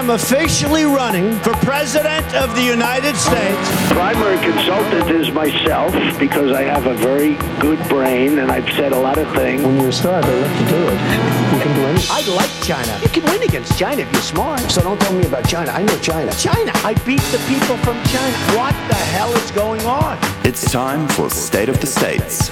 am officially running for President of the United States. Primary consultant is myself because I have a very good brain and I've said a lot of things. When you're a star, they let you do it. You can do anything. I like China. You can win against China if you're smart. So don't tell me about China. I know China. China. I beat the people from China. What the hell is going on? It's time for State of the States.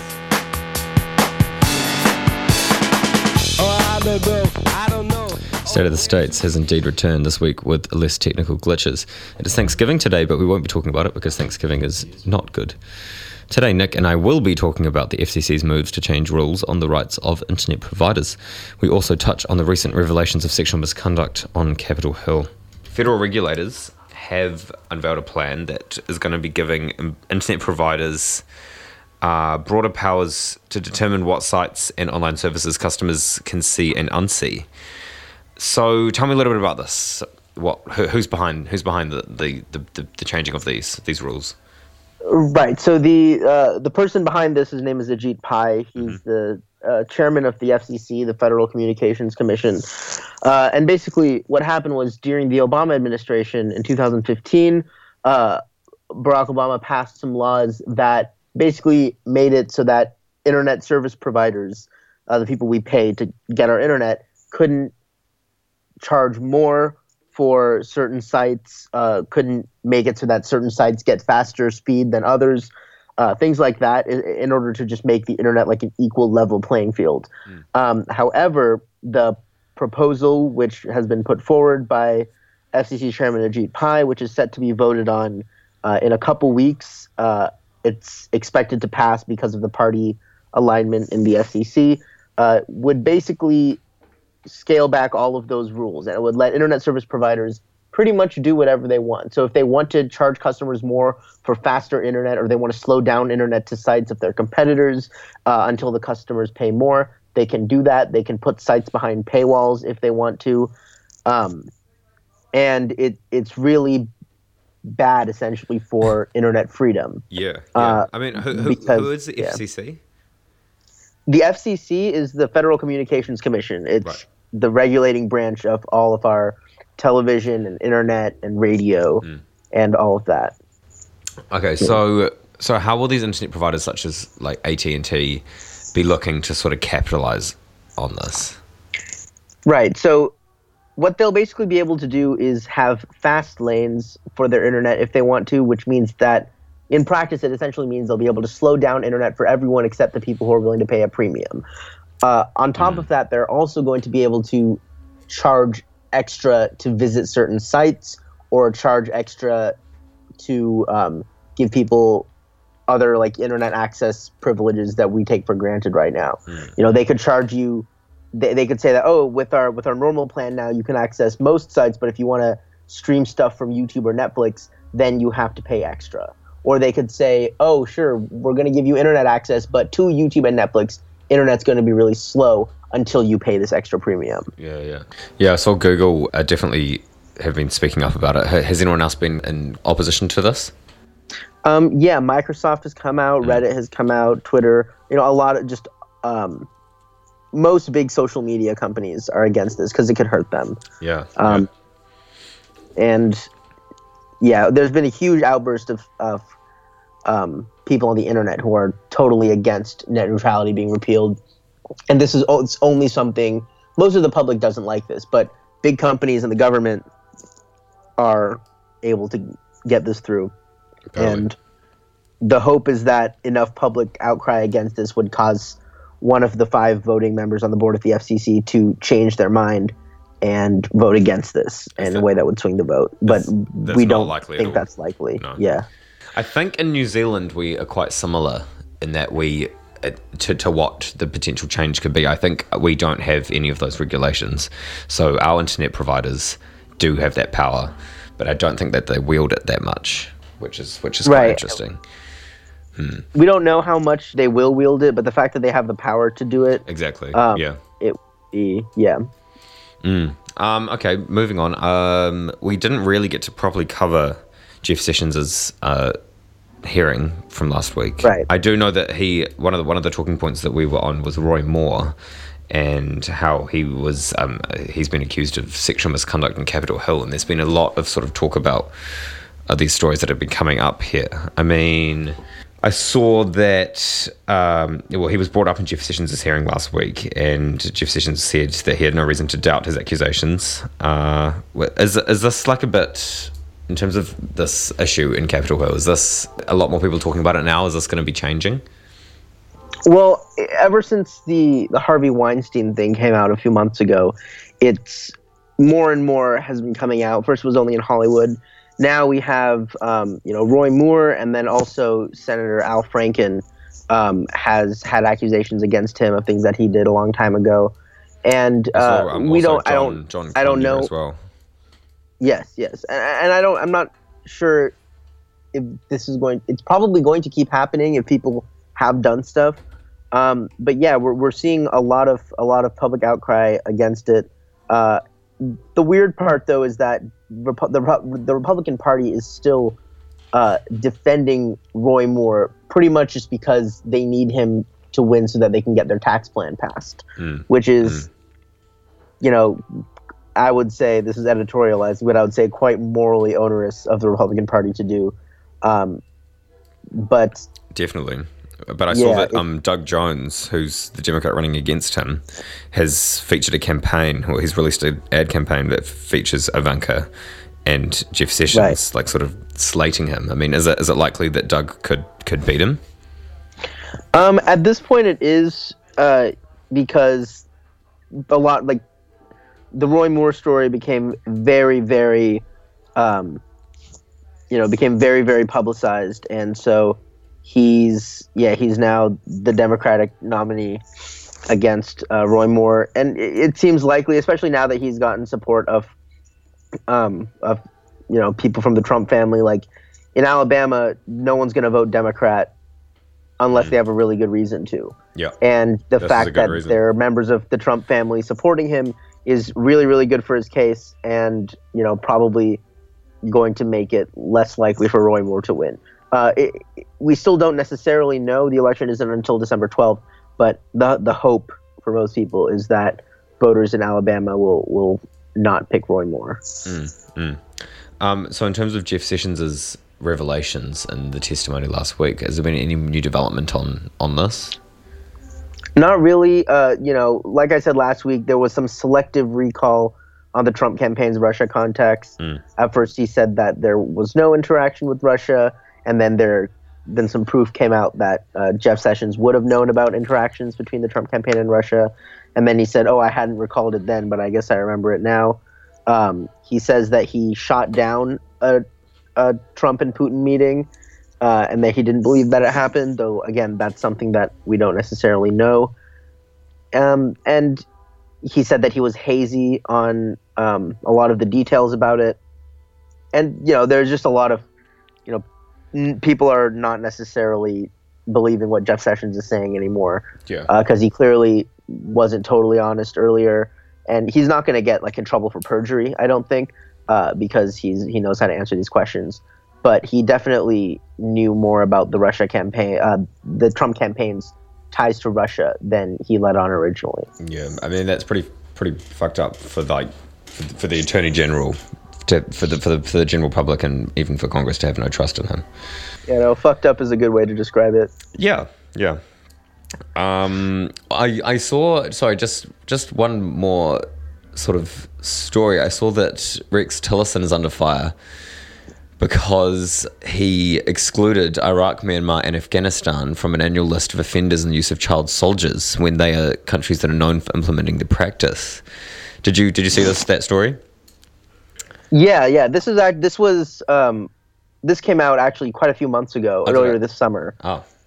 I don't know. State of the States has indeed returned this week with less technical glitches. It is Thanksgiving today, but we won't be talking about it because Thanksgiving is not good. Today, Nick and I will be talking about the FCC's moves to change rules on the rights of internet providers. We also touch on the recent revelations of sexual misconduct on Capitol Hill. Federal regulators have unveiled a plan that is going to be giving internet providers broader powers to determine what sites and online services customers can see and unsee. So tell me a little bit about this. Who's behind the changing of these rules? Right. So the person behind this, his name is Ajit Pai. He's the chairman of the FCC, the Federal Communications Commission. And basically what happened was during the Obama administration in 2015, Barack Obama passed some laws that basically made it so that internet service providers, the people we pay to get our internet, couldn't charge more for certain sites, couldn't make it so that certain sites get faster speed than others, things like that, in order to just make the internet like an equal level playing field. However, the proposal, which has been put forward by FCC Chairman Ajit Pai, which is set to be voted on in a couple weeks, it's expected to pass because of the party alignment in the FCC, would basically scale back all of those rules, and it would let internet service providers pretty much do whatever they want. So if they want to charge customers more for faster internet, or they want to slow down internet to sites of their competitors until the customers pay more, they can do that. They can put sites behind paywalls if they want to. And it's really bad, essentially, for internet freedom. Yeah. I mean, who is the FCC? The FCC is the Federal Communications Commission. It's the regulating branch of all of our television and internet and radio and all of that. Okay, so how will these internet providers such as like AT&T be looking to sort of capitalize on this? Right. So what they'll basically be able to do is have fast lanes for their internet if they want to, which means that in practice, it essentially means they'll be able to slow down internet for everyone except the people who are willing to pay a premium. On top of that, they're also going to be able to charge extra to visit certain sites, or charge extra to give people other like internet access privileges that we take for granted right now. You know, they could charge you. They could say that, oh, with our normal plan now, you can access most sites, but if you want to stream stuff from YouTube or Netflix, then you have to pay extra. Or they could say, oh, sure, we're going to give you internet access, but to YouTube and Netflix, internet's going to be really slow until you pay this extra premium. Yeah, I saw Google definitely have been speaking up about it. Has anyone else been in opposition to this? Yeah, Microsoft has come out, Reddit has come out, Twitter. You know, a lot of just most big social media companies are against this because it could hurt them. Yeah. And yeah, there's been a huge outburst of people on the internet who are totally against net neutrality being repealed. And this is it's only something, most of the public doesn't like this, but big companies and the government are able to get this through. Totally. And the hope is that enough public outcry against this would cause one of the 5 voting members on the board of the FCC to change their mind and vote against this in a way that would swing the vote. But we don't think that's likely. No. Yeah. I think in New Zealand we are quite similar in that we, to what the potential change could be. I think we don't have any of those regulations. So our internet providers do have that power, but I don't think that they wield it that much, which is quite interesting. We don't know how much they will wield it, but the fact that they have the power to do it. Exactly. Okay, moving on. We didn't really get to properly cover Jeff Sessions' hearing from last week. Right. I do know that one of the talking points that we were on was Roy Moore, and how he's been accused of sexual misconduct in Capitol Hill, and there's been a lot of sort of talk about these stories that have been coming up here. I mean, I saw that, he was brought up in Jeff Sessions' hearing last week, and Jeff Sessions said that he had no reason to doubt his accusations. Is this like a bit, in terms of this issue in Capitol Hill, is this a lot more people talking about it now? Is this going to be changing? Well, ever since the Harvey Weinstein thing came out a few months ago, it's more and more has been coming out. First it was only in Hollywood. Now we have, Roy Moore, and then also Senator Al Franken has had accusations against him of things that he did a long time ago, and I don't know. As well. Yes, and I'm not sure if this is it's probably going to keep happening if people have done stuff. But yeah, we're seeing a lot of public outcry against it. The weird part, though, is that the Republican Party is still defending Roy Moore pretty much just because they need him to win so that they can get their tax plan passed, which is, I would say, this is editorializing, but I would say quite morally onerous of the Republican Party to do. But definitely. But I saw that Doug Jones, who's the Democrat running against him, has featured a campaign, or he's released an ad campaign that features Ivanka and Jeff Sessions, like sort of slating him. I mean, is it likely that Doug could beat him? At this point, it is because a lot, like, the Roy Moore story became very, very, became very, very publicized, and so he's now the Democratic nominee against Roy Moore, and it seems likely, especially now that he's gotten support of people from the Trump family. Like in Alabama, no one's going to vote Democrat unless they have a really good reason to. Yeah, and the fact that there are members of the Trump family supporting him is really, really good for his case, and probably going to make it less likely for Roy Moore to win. We still don't necessarily know. The election isn't until December 12th, but the hope for most people is that voters in Alabama will not pick Roy Moore. So in terms of Jeff Sessions' revelations and the testimony last week, has there been any new development on this? Not really. Like I said last week, there was some selective recall on the Trump campaign's Russia contacts. At first he said that there was no interaction with Russia, and then some proof came out that Jeff Sessions would have known about interactions between the Trump campaign and Russia. And then he said, I hadn't recalled it then, but I guess I remember it now. He says that he shot down a Trump and Putin meeting, and that he didn't believe that it happened, though, again, that's something that we don't necessarily know. And he said that he was hazy on a lot of the details about it. And, there's just a lot of, people are not necessarily believing what Jeff Sessions is saying anymore. Yeah. Because he clearly wasn't totally honest earlier, and he's not going to get in trouble for perjury, I don't think, because he knows how to answer these questions. But he definitely knew more about the Russia campaign, the Trump campaign's ties to Russia than he let on originally. Yeah, I mean that's pretty fucked up for the Attorney General. For the general public and even for Congress to have no trust in him. Fucked up is a good way to describe it. Yeah. I saw. Sorry, just one more sort of story. I saw that Rex Tillerson is under fire because he excluded Iraq, Myanmar, and Afghanistan from an annual list of offenders in the use of child soldiers when they are countries that are known for implementing the practice. Did you see that story? Yeah. This came out actually quite a few months ago, earlier this summer.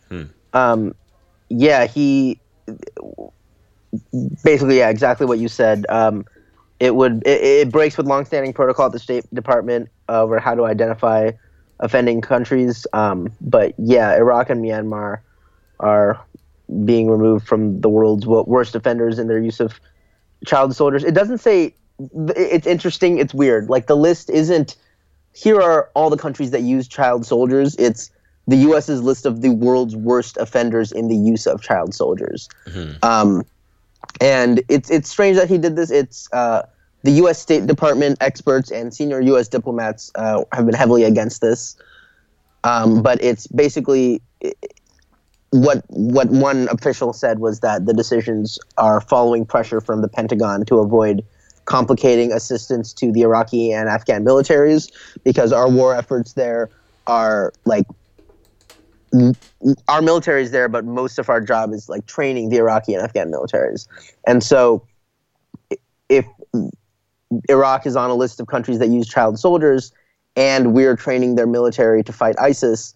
He basically, exactly what you said. It breaks with longstanding protocol at the State Department over how to identify offending countries. But yeah, Iraq and Myanmar are being removed from the world's worst offenders in their use of child soldiers. It doesn't say. It's interesting. It's weird. Like, the list isn't, here are all the countries that use child soldiers. It's the U.S.'s list of the world's worst offenders in the use of child soldiers. And it's strange that he did this. It's the U.S. State Department experts and senior U.S. diplomats have been heavily against this. But it's basically what one official said was that the decisions are following pressure from the Pentagon to avoid complicating assistance to the Iraqi and Afghan militaries, because our war efforts there are like our military is there, but most of our job is like training the Iraqi and Afghan militaries. And so if Iraq is on a list of countries that use child soldiers and we're training their military to fight ISIS,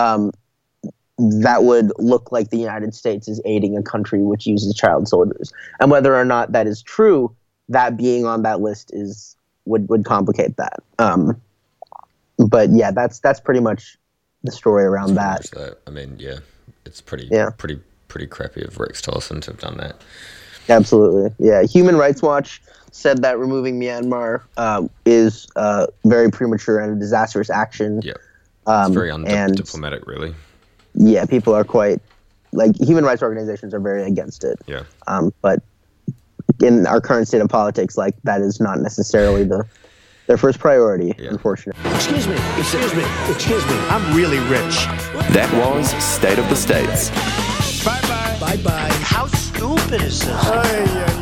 that would look like the United States is aiding a country which uses child soldiers. And whether or not that is true, that being on that list would complicate that. But yeah, that's pretty much the story around that. I mean, yeah, it's pretty crappy of Rex Tillerson to have done that. Absolutely, yeah. Human Rights Watch said that removing Myanmar is very premature and a disastrous action. Yeah, it's very undiplomatic, really. Yeah, people are quite human rights organizations are very against it. Yeah, but in our current state of politics, that is not necessarily their first priority, unfortunately. Excuse me, I'm really rich. That was State of the States. Bye-bye. How stupid is this?